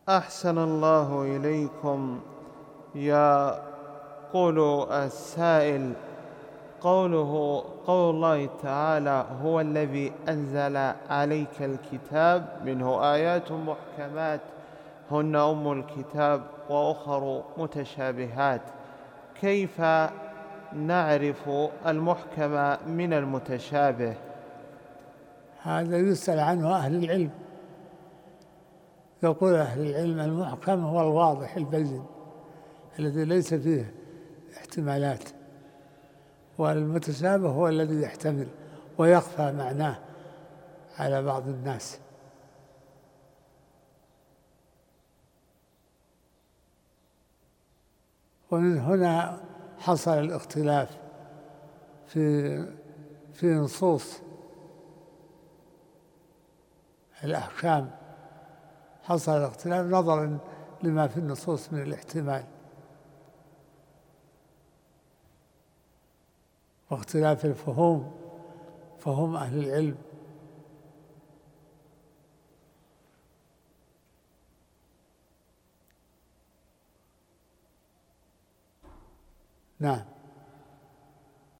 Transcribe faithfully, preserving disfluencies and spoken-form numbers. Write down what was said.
أحسن الله إليكم. يقول السائل: قوله قول الله تعالى: هو الذي أنزل عليك الكتاب منه آيات محكمات هن أم الكتاب وأخر متشابهات، كيف نعرف المحكم من المتشابه؟ هذا يسأل عنه أهل العلم. يقول أهل العلم: المحكم هو الواضح البين الذي ليس فيه احتمالات، والمتشابه هو الذي يحتمل ويخفى معناه على بعض الناس. ومن هنا حصل الاختلاف في في نصوص الأحكام، حصل الاختلاف نظرا لما في النصوص من الاحتمال واختلاف الفهوم، فهم أهل العلم. نعم.